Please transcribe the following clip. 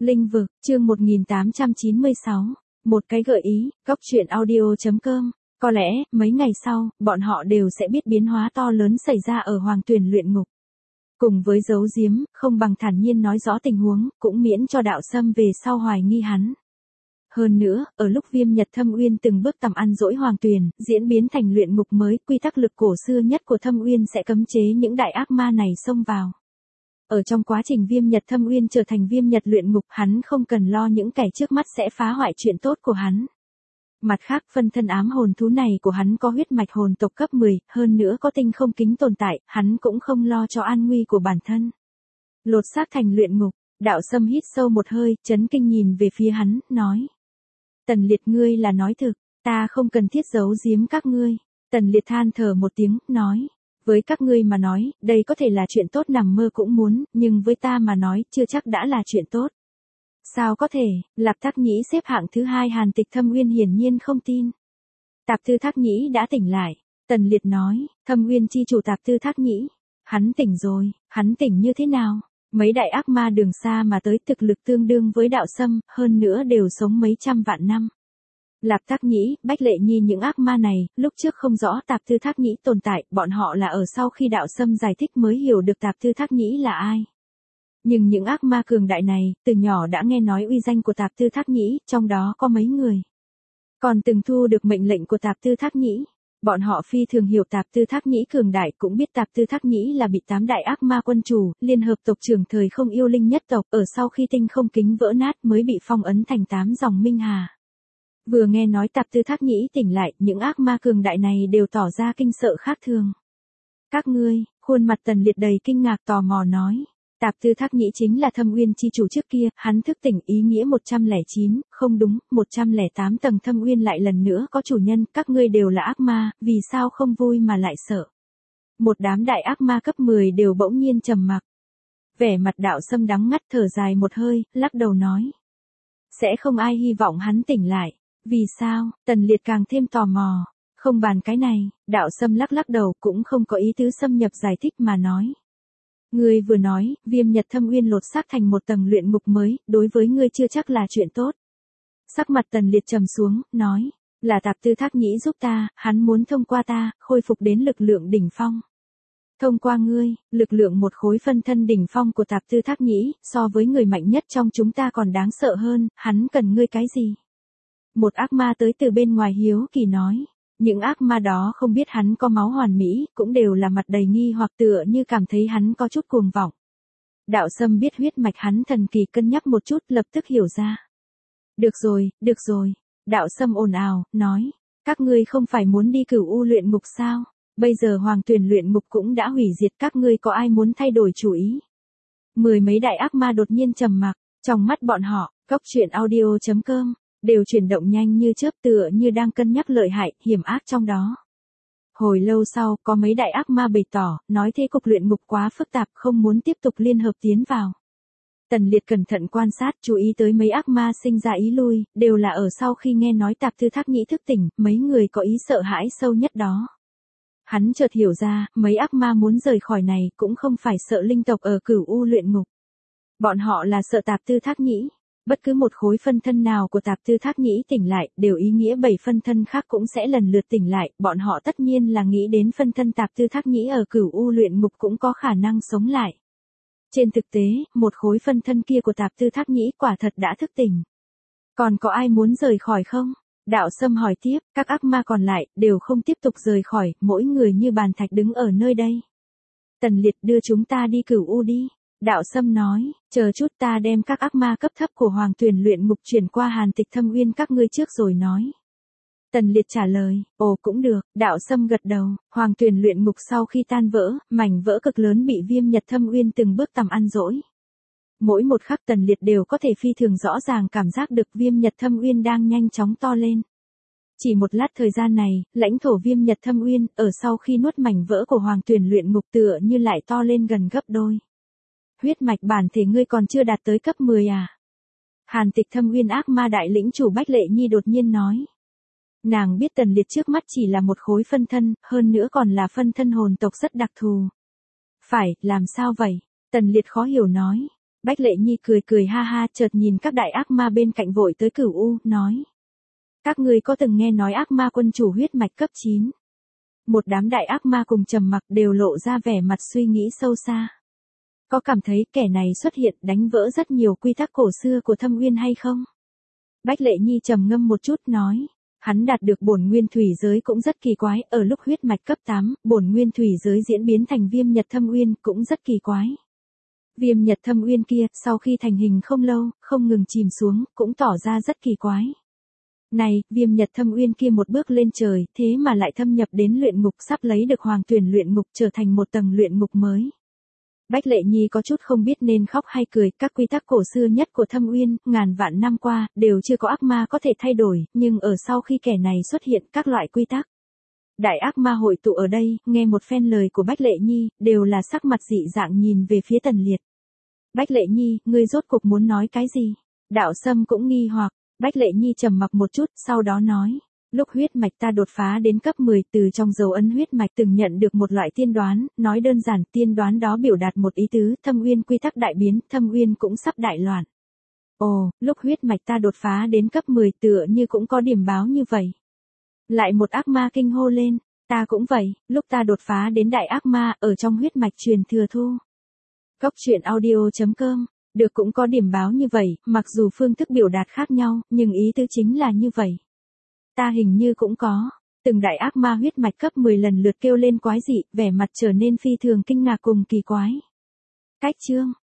Linh vực, chương 1896. Một cái gợi ý, góc truyện audio.com. Có lẽ, mấy ngày sau, bọn họ đều sẽ biết biến hóa to lớn xảy ra ở Hoàng Tuyền luyện ngục. Cùng với giấu giếm, không bằng thản nhiên nói rõ tình huống, cũng miễn cho Đạo Sâm về sau hoài nghi hắn. Hơn nữa, ở lúc Viêm Nhật Thâm Uyên từng bước tầm ăn dỗi Hoàng Tuyền, diễn biến thành luyện ngục mới, quy tắc lực cổ xưa nhất của Thâm Uyên sẽ cấm chế những đại ác ma này xông vào. Ở trong quá trình Viêm Nhật Thâm Uyên trở thành Viêm Nhật luyện ngục, hắn không cần lo những kẻ trước mắt sẽ phá hoại chuyện tốt của hắn. Mặt khác, phân thân ám hồn thú này của hắn có huyết mạch hồn tộc cấp 10, hơn nữa có tinh không kính tồn tại, hắn cũng không lo cho an nguy của bản thân. Lột xác thành luyện ngục, Đạo Sâm hít sâu một hơi, chấn kinh nhìn về phía hắn, nói. Tần Liệt, ngươi là nói thực, ta không cần thiết giấu giếm các ngươi. Tần Liệt than thở một tiếng, nói. Với các ngươi mà nói, đây có thể là chuyện tốt nằm mơ cũng muốn, nhưng với ta mà nói, chưa chắc đã là chuyện tốt. Sao có thể, Lạp Thác Nhĩ xếp hạng thứ 2 Hàn Tịch Thâm Uyên hiển nhiên không tin. Tạp Tư Thác Nhĩ đã tỉnh lại, Tần Liệt nói, Thâm Uyên chi chủ Tạp Tư Thác Nhĩ. Hắn tỉnh rồi, hắn tỉnh như thế nào? Mấy đại ác ma đường xa mà tới, thực lực tương đương với Đạo Sâm, hơn nữa đều sống mấy trăm vạn năm. Lạp Thác Nhĩ, Bách Lệ Nhi, những ác ma này, lúc trước không rõ Tạp Tư Thác Nhĩ tồn tại, bọn họ là ở sau khi Đạo Sâm giải thích mới hiểu được Tạp Tư Thác Nhĩ là ai. Nhưng những ác ma cường đại này, từ nhỏ đã nghe nói uy danh của Tạp Tư Thác Nhĩ, trong đó có mấy người còn từng thu được mệnh lệnh của Tạp Tư Thác Nhĩ. Bọn họ phi thường hiểu Tạp Tư Thác Nhĩ cường đại, cũng biết Tạp Tư Thác Nhĩ là bị 8 đại ác ma quân chủ, liên hợp tộc trưởng thời không yêu linh nhất tộc, ở sau khi tinh không kính vỡ nát mới bị phong ấn thành 8 dòng minh hà. Vừa nghe nói Tạp Tư Thác Nhĩ tỉnh lại, những ác ma cường đại này đều tỏ ra kinh sợ khác thường. Các ngươi, khuôn mặt Tần Liệt đầy kinh ngạc tò mò nói. Tạp Tư Thác Nhĩ chính là Thâm Uyên chi chủ trước kia, hắn thức tỉnh ý nghĩa 109, không đúng, 108 tầng Thâm Uyên lại lần nữa có chủ nhân, các ngươi đều là ác ma, vì sao không vui mà lại sợ? Một đám đại ác ma cấp 10 đều bỗng nhiên trầm mặc. Vẻ mặt Đạo Sâm đắng ngắt, thở dài một hơi, lắc đầu nói. Sẽ không ai hy vọng hắn tỉnh lại. Vì sao? Tần Liệt càng thêm tò mò. Không bàn cái này, Đạo Sâm lắc lắc đầu, cũng không có ý tứ xâm nhập giải thích mà nói. Ngươi vừa nói, Viêm Nhật Thâm Uyên lột xác thành một tầng luyện ngục mới, đối với ngươi chưa chắc là chuyện tốt. Sắc mặt Tần Liệt trầm xuống, nói, là Tạp Tư Thác Nhĩ giúp ta, hắn muốn thông qua ta, khôi phục đến lực lượng đỉnh phong. Thông qua ngươi, lực lượng một khối phân thân đỉnh phong của Tạp Tư Thác Nhĩ, so với người mạnh nhất trong chúng ta còn đáng sợ hơn, hắn cần ngươi cái gì? Một ác ma tới từ bên ngoài hiếu kỳ nói. Những ác ma đó không biết hắn có máu hoàn mỹ, cũng đều là mặt đầy nghi hoặc tựa như cảm thấy hắn có chút cuồng vọng. Đạo Sâm biết huyết mạch hắn thần kỳ, cân nhắc một chút, lập tức hiểu ra. Được rồi. Đạo Sâm ồn ào, nói. Các ngươi không phải muốn đi Cửu U luyện ngục sao? Bây giờ Hoàng Tuyền luyện ngục cũng đã hủy diệt, các ngươi có ai muốn thay đổi chủ ý? Mười mấy đại ác ma đột nhiên trầm mặc, trong mắt bọn họ, góc truyện audio.com. Đều chuyển động nhanh như chớp, tựa như đang cân nhắc lợi hại, hiểm ác trong đó. Hồi lâu sau, có mấy đại ác ma bày tỏ, nói thế cục luyện ngục quá phức tạp, không muốn tiếp tục liên hợp tiến vào. Tần Liệt cẩn thận quan sát, chú ý tới mấy ác ma sinh ra ý lui, đều là ở sau khi nghe nói Tạp Tư Thác Nhĩ thức tỉnh, mấy người có ý sợ hãi sâu nhất đó. Hắn chợt hiểu ra, mấy ác ma muốn rời khỏi này, cũng không phải sợ linh tộc ở Cửu U luyện ngục. Bọn họ là sợ Tạp Tư Thác Nhĩ. Bất cứ một khối phân thân nào của Tạp Tư Thác Nhĩ tỉnh lại, đều ý nghĩa 7 phân thân khác cũng sẽ lần lượt tỉnh lại, bọn họ tất nhiên là nghĩ đến phân thân Tạp Tư Thác Nhĩ ở Cửu U luyện ngục cũng có khả năng sống lại. Trên thực tế, một khối phân thân kia của Tạp Tư Thác Nhĩ quả thật đã thức tỉnh. Còn có ai muốn rời khỏi không? Đạo Sâm hỏi tiếp, các ác ma còn lại, đều không tiếp tục rời khỏi, mỗi người như bàn thạch đứng ở nơi đây. Tần Liệt, đưa chúng ta đi Cửu U đi. Đạo Sâm nói, chờ chút, ta đem các ác ma cấp thấp của Hoàng Tuyền luyện ngục chuyển qua Hàn Tịch Thâm Uyên các ngươi trước rồi nói. Tần Liệt trả lời, ồ cũng được. Đạo Sâm gật đầu. Hoàng Tuyền luyện ngục sau khi tan vỡ, mảnh vỡ cực lớn bị Viêm Nhật Thâm Uyên từng bước tầm ăn dỗi. Mỗi một khắc Tần Liệt đều có thể phi thường rõ ràng cảm giác được Viêm Nhật Thâm Uyên đang nhanh chóng to lên. Chỉ một lát thời gian này, lãnh thổ Viêm Nhật Thâm Uyên, ở sau khi nuốt mảnh vỡ của Hoàng Tuyền luyện ngục tựa như lại to lên gần gấp đôi. Huyết mạch bản thể ngươi còn chưa đạt tới cấp 10 à? Hàn Tịch Thâm Uyên ác ma đại lĩnh chủ Bách Lệ Nhi đột nhiên nói. Nàng biết Tần Liệt trước mắt chỉ là một khối phân thân, hơn nữa còn là phân thân hồn tộc rất đặc thù. Phải, làm sao vậy? Tần Liệt khó hiểu nói. Bách Lệ Nhi cười cười ha ha, chợt nhìn các đại ác ma bên cạnh vội tới Cửu U, nói. Các ngươi có từng nghe nói ác ma quân chủ huyết mạch cấp 9? Một đám đại ác ma cùng trầm mặc đều lộ ra vẻ mặt suy nghĩ sâu xa. Có cảm thấy kẻ này xuất hiện đánh vỡ rất nhiều quy tắc cổ xưa của Thâm Uyên hay không? Bách Lệ Nhi trầm ngâm một chút nói. Hắn đạt được bổn nguyên thủy giới cũng rất kỳ quái, ở lúc huyết mạch cấp 8, bổn nguyên thủy giới diễn biến thành viêm nhật thâm uyên cũng rất kỳ quái. Viêm nhật thâm uyên kia, sau khi thành hình không lâu, không ngừng chìm xuống, cũng tỏ ra rất kỳ quái. Này, viêm nhật thâm uyên kia một bước lên trời, thế mà lại thâm nhập đến luyện ngục, sắp lấy được hoàng tuyển luyện ngục trở thành một tầng luyện ngục mới. Bách Lệ Nhi có chút không biết nên khóc hay cười, các quy tắc cổ xưa nhất của Thâm Uyên, ngàn vạn năm qua, đều chưa có ác ma có thể thay đổi, nhưng ở sau khi kẻ này xuất hiện các loại quy tắc. Đại ác ma hội tụ ở đây, nghe một phen lời của Bách Lệ Nhi, đều là sắc mặt dị dạng nhìn về phía Tần Liệt. Bách Lệ Nhi, ngươi rốt cuộc muốn nói cái gì? Đạo Sâm cũng nghi hoặc, Bách Lệ Nhi trầm mặc một chút, sau đó nói. Lúc huyết mạch ta đột phá đến cấp 10, từ trong dấu ấn huyết mạch từng nhận được một loại tiên đoán, nói đơn giản, tiên đoán đó biểu đạt một ý tứ, Thâm Uyên quy tắc đại biến, Thâm Uyên cũng sắp đại loạn. Ồ, lúc huyết mạch ta đột phá đến cấp 10 tựa như cũng có điểm báo như vậy. Lại một ác ma kinh hô lên, ta cũng vậy, lúc ta đột phá đến đại ác ma, ở trong huyết mạch truyền thừa thu. Cốc truyện audio.com, được cũng có điểm báo như vậy, mặc dù phương thức biểu đạt khác nhau, nhưng ý tứ chính là như vậy. Ta hình như cũng có, từng đại ác ma huyết mạch cấp 10 lần lượt kêu lên quái dị, vẻ mặt trở nên phi thường kinh ngạc cùng kỳ quái. Cách chương